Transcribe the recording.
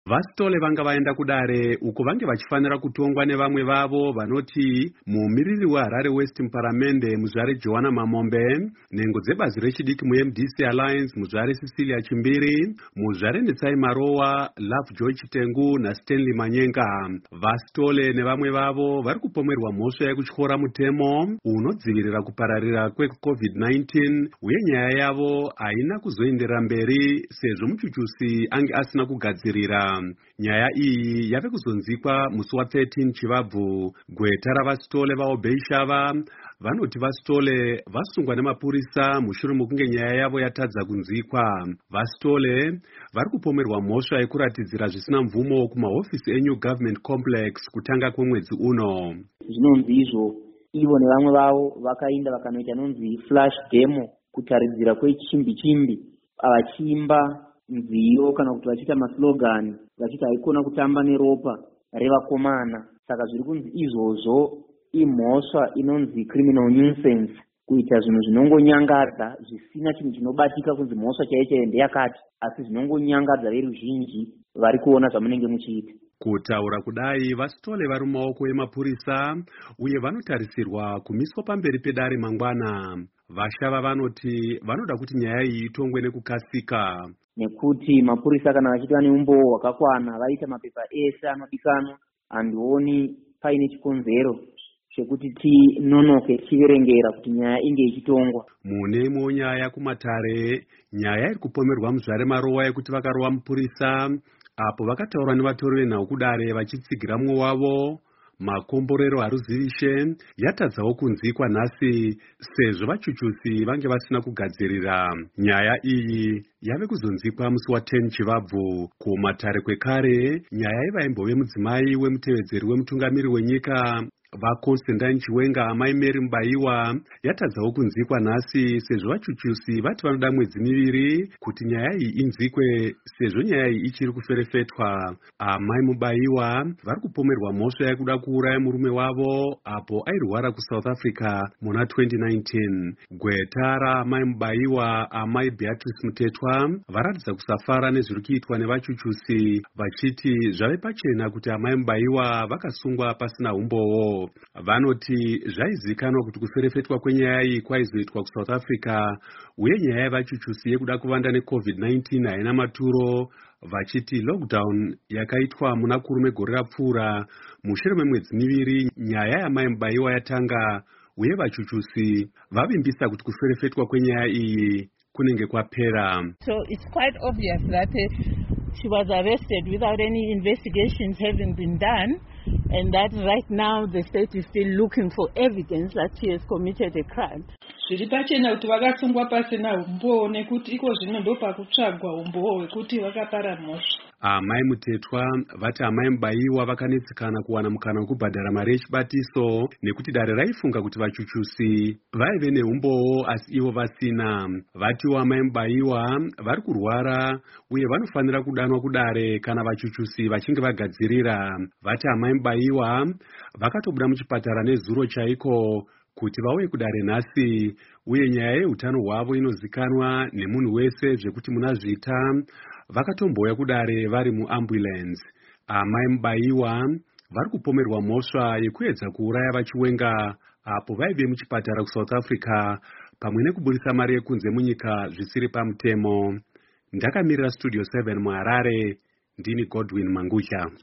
Vasitole vanga vaenda kudare uko vange vachifanira kutongwa nevamwe vavo vanoti mumiriri weHarare West muparamende muzvare Joanna Mamombe, nhengo dzebazi rechidiki muMDC Alliance muzvare Cecilia Chimbiri, muzvare Netsai Marowa, Love Joy Chitengu naStanley Manyenga. Vasitole nevamwe vavo vari kupomerwa mhosva yekutyora mutemo unodzivirira kupararira kweCovid-19 uye nyaya yavo haina kuzoenderera mberi sezvo muchuchusi ange asina kugadzirira. Nyaya iyi yave kuzonzikwa musi wa13 Chivabvu. Gweta ravasitole vaObeishava vanoti vasitole vasungwa nemapurisa mushure mokunge nyaya yavo yatadza kunzikwa. Vasitole vari kupomerwa mhosva yekuratidzira zvisina mvumo kumahofisi eNew Government Complex kutanga kwemwedzi uno. Zvinonzi izvo ivo nevamwe vavo vakaenda vakanoita nonzi flash demo kutaridzira kwechimbi vachiimba nziyo kana kuti vachiita maslogan vachiti haikona kutamba neropa revakomana. Saka zviri kunzi izvozvo imhosva inonzi criminal nuisance, kuita zvinhu zvinongonyangadza zvisina chinhu chinobatika kunzi mhosva chaiyo ndeyakati, asi zvinongonyangadza veruzhinji vari kuona zvamunenge muchiita. Kutaura kudai, vasitole vari mumaoko emapurisa uye vanotarisirwa kumiswa pamberi pedare mangwana. Vashava vanoti vanoda kuti nyaya iyi itongwe nekukasika, nekuti mapurisa kana vachiita neumboo hwakakwana vaita mapepa ese anodikanwa, handioni paine chikonzero chekuti tinonoke tichiverengera kuti nyaya inge ichitongwa. Mune imwe nyaya kumatare, nyaya iri kupomerwa muzvare Marowa yekuti vakarova mupurisa apo vakataura nevatori venhau kudare vachitsigira mumwe wavo. Makomborero haruzivishe yatadzawo kunzikwa nhasi sezvo vachuchusi vange vasina kugadzirira. Nyaya iyi yave kuzonzikwa musi wa10 Chivabvu. Kumatare kwekare, nyaya yevaimbove mudzimai wemutevedzeri wemutungamiri wenyika vaConstantine Chiwenga amai Mary Mubaiwa yatadzawo kunzikwa nhasi sezvo vachuchusi vati vanoda mwedzi miviri kuti nyaya iyi inzikwe sezvo nyaya iyi ichiri kuferefetwa. Amai Mubaiwa vari kupomerwa mhosva yekuda kuuraya murume wavo apo airwara kuSouth Africa muna 2019. Gweta raamai Mubaiwa, amai Beatrice Mutetwa, varatidza kusafara nezviri kuitwa nevachuchusi vachiti zvave pachena kuti amai Mubaiwa vakasungwa pasina umbowo. Vanoti zvaizikanwa kuti kuferefetwa kwenyaya iyi kwaizoitwa kuSouth Africa uye nyaya yevachuchusi yekuda kuvanda neCovid-19 haina maturo, vachiti lockdown yakaitwa muna kurume gore rapfuura mushure memwedzi miviri nyaya yamai Mubaiwa yatanga uye vachuchusi vavimbisa kuti kuferefetwa kwenyaya iyi kunenge kwapera. So it's quite obvious that she was arrested without any investigations having been done, and that right now the state is still looking for evidence that she has committed a crime. Zviri pachena kuti vakasungwa pasina umboo nekuti iko zvino ndopakutsvagwa umboo hwekuti vakapara mhosva. Amai Mutetwa vati amai Mubaiwa vakanetsekana kuwana mukana wekubhadhara mari yechibatiso nekuti dare raifunga kuti vachuchusi vaive neumboo asi ivo vasina. Vatiwo amai Mubaiwa vari kurwara uye vanofanira kudanwa kudare kana vachuchusi vachinge vagadzirira. Vati amai Mubaiwa vakatobuda muchipatara nezuro chaiko kuti vauye kudare nhasi uye nyaya yeutano hwavo inozikanwa nemunhu wese zvekuti muna zvita vakatombouya kudare vari muambulance. Amai Mubaiwa vari kupomerwa mhosva yekuedza kuuraya vachiwenga apo vaive muchipatara kuSouth Africa pamwe nekubudisa mari yekunze munyika zvisiri pamutemo. Ndakamirira Studio 7 muHarare, ndini Godwin Mangusha.